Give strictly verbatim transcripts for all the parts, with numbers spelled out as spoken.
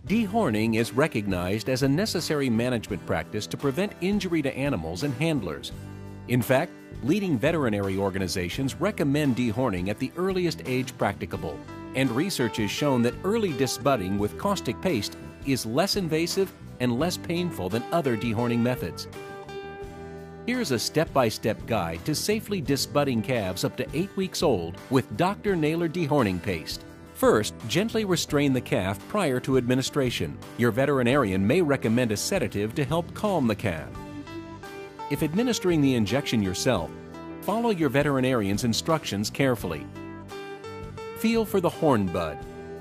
Dehorning is recognized as a necessary management practice to prevent injury to animals and handlers. In fact, leading veterinary organizations recommend dehorning at the earliest age practicable, and research has shown that early disbudding with caustic paste is less invasive and less painful than other dehorning methods. Here's a step-by-step guide to safely disbudding calves up to eight weeks old with Doctor Naylor Dehorning Paste. First, gently restrain the calf prior to administration. Your veterinarian may recommend a sedative to help calm the calf. If administering the injection yourself, follow your veterinarian's instructions carefully. Feel for the horn bud.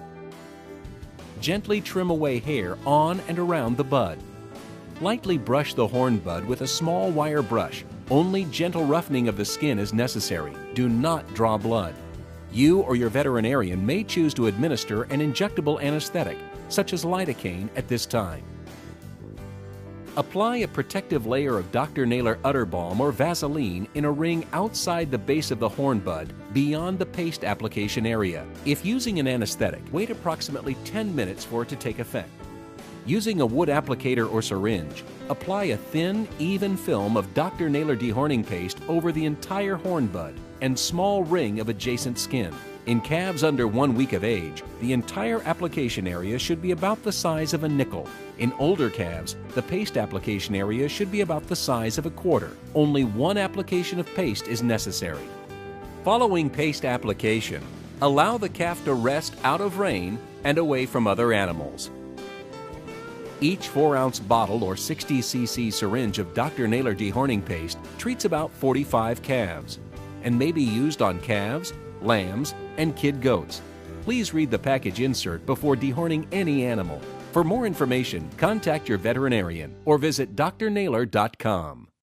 Gently trim away hair on and around the bud. Lightly brush the horn bud with a small wire brush. Only gentle roughening of the skin is necessary. Do not draw blood. You or your veterinarian may choose to administer an injectable anesthetic, such as lidocaine, at this time. Apply a protective layer of Doctor Naylor Udder Balm or Vaseline in a ring outside the base of the horn bud, beyond the paste application area. If using an anesthetic, wait approximately ten minutes for it to take effect. Using a wood applicator or syringe, apply a thin, even film of Doctor Naylor Dehorning Paste over the entire horn bud and small ring of adjacent skin. In calves under one week of age, the entire application area should be about the size of a nickel. In older calves, the paste application area should be about the size of a quarter. Only one application of paste is necessary. Following paste application, allow the calf to rest out of rain and away from other animals. Each four ounce bottle or sixty c c syringe of Doctor Naylor Dehorning Paste treats about forty-five calves and may be used on calves, lambs, and kid goats. Please read the package insert before dehorning any animal. For more information, contact your veterinarian or visit D R naylor dot com.